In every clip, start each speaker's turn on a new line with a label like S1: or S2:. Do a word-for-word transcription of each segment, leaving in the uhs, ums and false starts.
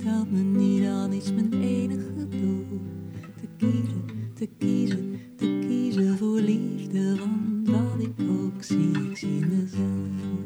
S1: dat me niet aan is mijn enige doel. Te kiezen, te kiezen, te kiezen voor liefde, want wat ik ook zie, ik zie mezelf.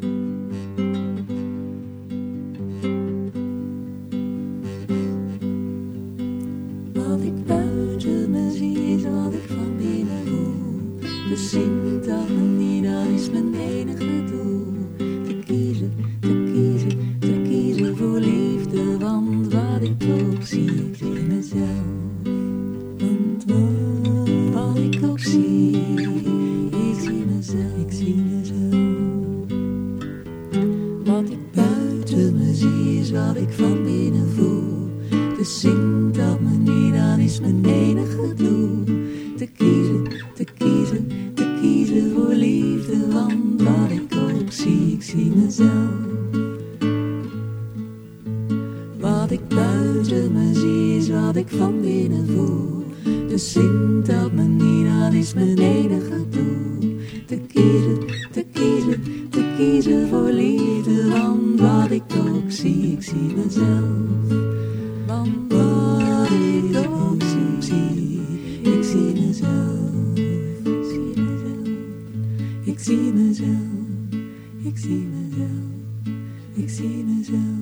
S1: Wat ik buiten me zie is wat ik van binnen voel. Dus zing dat me niet aan is mijn enige doel. Te kiezen, te kiezen, te kiezen voor liefde, want wat ik ook zie, ik zie mezelf. Want wat, wat ik ook zie, ik zie mezelf, ik zie mezelf. Wat ik buiten me zie is wat ik van binnen voel. Dus zing dat me niet aan is mijn enige doel. Te kiezen, te kiezen, te kiezen voor liefde, want wat ik ook zie, ik zie mezelf. Wat ik buiten me zie is wat ik van binnen voel. Dus zing dat me niet aan is mijn enige doel. Te kiezen, te kiezen, te kiezen voor liefde, want wat ik ook zie, ik zie mezelf. Want wat ik ook zie, ik zie mezelf, ik zie mezelf, ik zie mezelf, ik zie mezelf, ik zie mezelf.